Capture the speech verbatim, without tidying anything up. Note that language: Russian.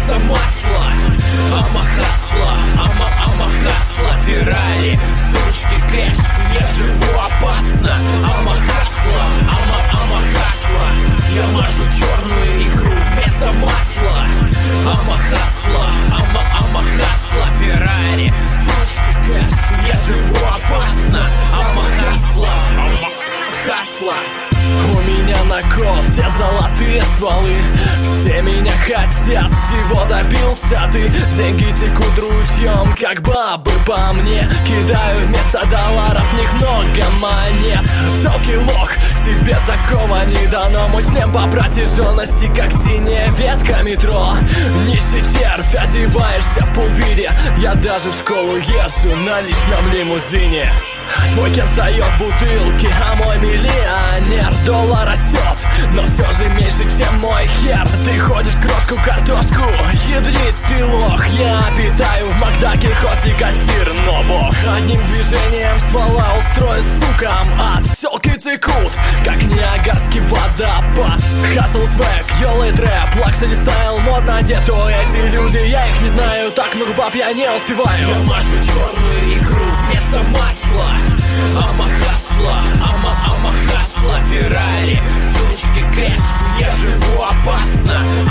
вместо масла. Ама хасла, ама, ама хасла. Феррари, сумочки, кэш, я живу опасно. Ама хасла, ама, ама хасла. Я мажу черную икру вместо масла. Ама хасла, ама, ама хасла. Феррари, сумочки, кэш, я живу опасно. Ама хасла, ама, хасла. У меня на кофте золотые стволы. Все меня хотят, чего добился ты? Деньги текут ручьем, как бабы по мне. Кидаю вместо долларов, в них много монет. Жалкий лох, тебе такого не дано. Мой член по протяженности, как синяя ветка метро. Нищий червь, одеваешься в полбире. Я даже в школу езжу на личном лимузине. Твой кен сдает бутылки, а мой миллионер. Доллар растет, но все же меньше, чем мой хер. Ты ходишь крошку картошку, ядрит ты лох. Я питаю в Макдаке, хоть и кассир, но бог. Одним движением ствола устрою сукам ад. Тёлки текут, как ниагарский водопад. Хасл, свек, йол и трэп, лакшери стайл, модно одет. Кто эти люди, я их не знаю. Так много баб я не успеваю. Я машу черную икру вместо масла. Ама хасла, ама, ама хасла. Феррари, сумочки, кэш, я живу опасно.